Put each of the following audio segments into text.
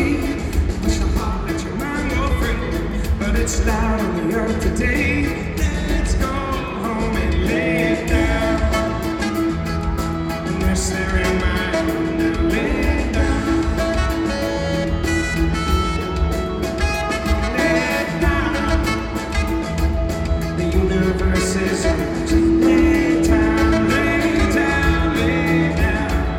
me. Push the heart, let your mind go free. But it's loud on the earth today. Let's go home and lay it down. Unless they're in my room, now lay it down. Lay it down. The universe is yours. Lay it down, lay it down, lay it down.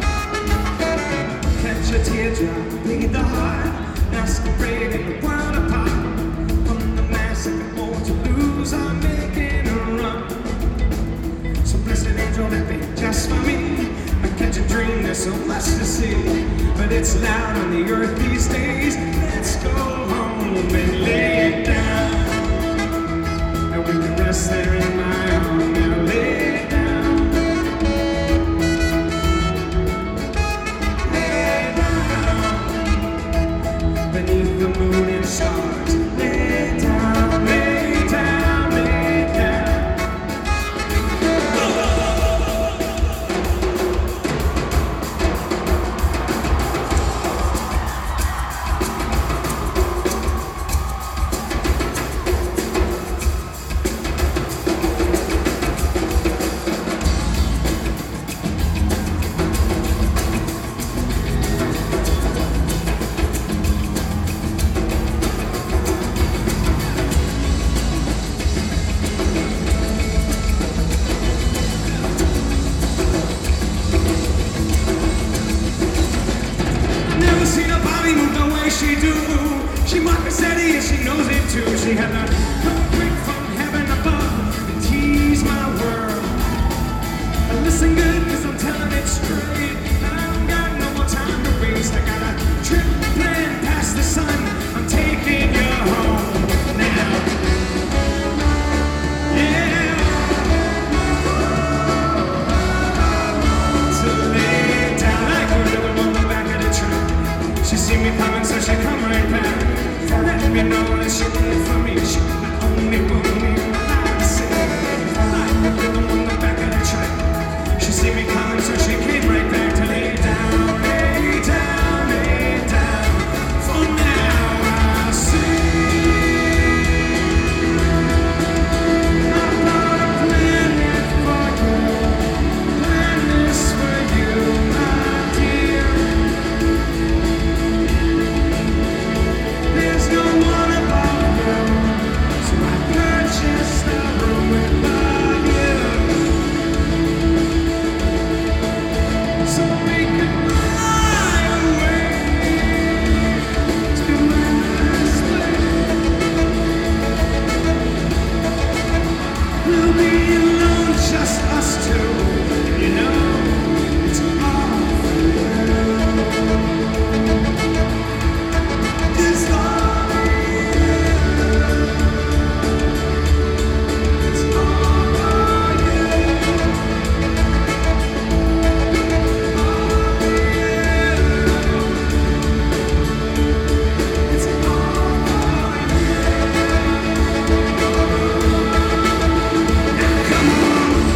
Catch a teardrop, bleed the heart. Masquerading the world apart. From the massacre, more to lose, I'm making a run. So blessed angel that be just for me. I catch a dream, there's so much to see. But it's loud on the earth these days. Let's go home and lay it down. And we can rest there in my arms. Now lay it down. Lay it down. Beneath the moon and stars. Lay it down, lay it down, lay it down. Never seen a body move the way she do. She Marcus Eddie and she knows it too. She had to come quick from heaven above and tease my world. But listen good, cause I'm telling it straight. I don't got no more time to waste. I got a trip planned past the sun. I'm taking you home now. Yeah. So lay it down like a rhythm on the back of the truck. She see me coming, so she come right back. Let me know that she did for me. She not only want me when I say like a rhythm on the back of the track. She see me coming, so she came right back to lay down, lay down, lay down. For now I see I'm gonna plan it for you, plan this for you, my dear. There's no one above you, so I purchased the room above you, so we could fly away to endless place. We'll be alone, just us two, you know, it's all for you. It's all for you. It's all for you. It's all for you. Now come on.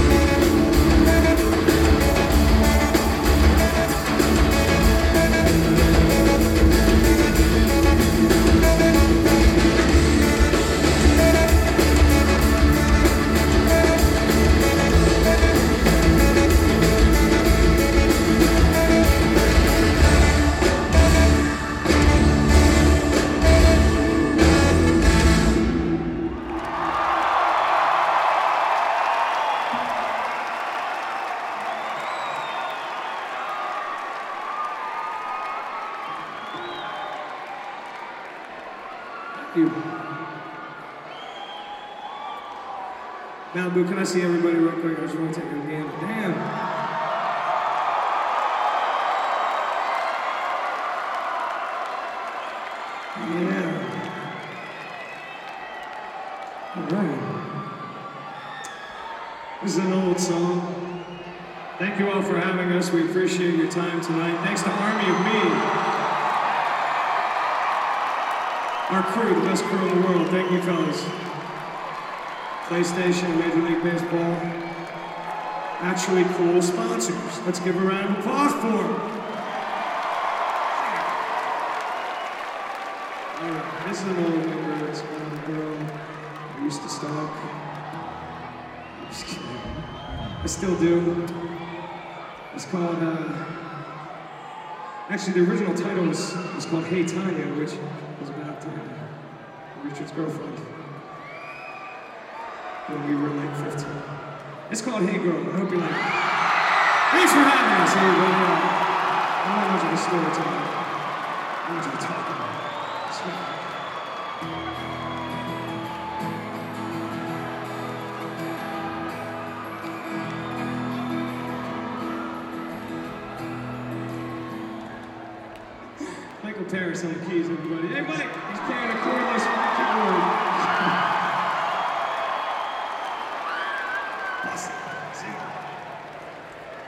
Thank you. Malibu, can I see everybody real quick? I just want to take a gander. Damn. Yeah. All right. This is an old song. Thank you all for having us. We appreciate your time tonight. Thanks to Army of Me. Our crew, the best crew in the world. Thank you, fellas. PlayStation, Major League Baseball. Actually cool sponsors. Let's give a round of applause for them. This is an old number. It's about a girl I used to stalk. I'm just kidding. I still do. It's called, actually the original title was called Hey Tanya, which was about Richard's girlfriend when we were like 15. It's called Hey Girl. I hope you like it. Thanks for having us, everybody. I'm not much of a storyteller. I'm much of a talker. Michael Paris on the keys, everybody. Hey, Mike, he's playing a chordless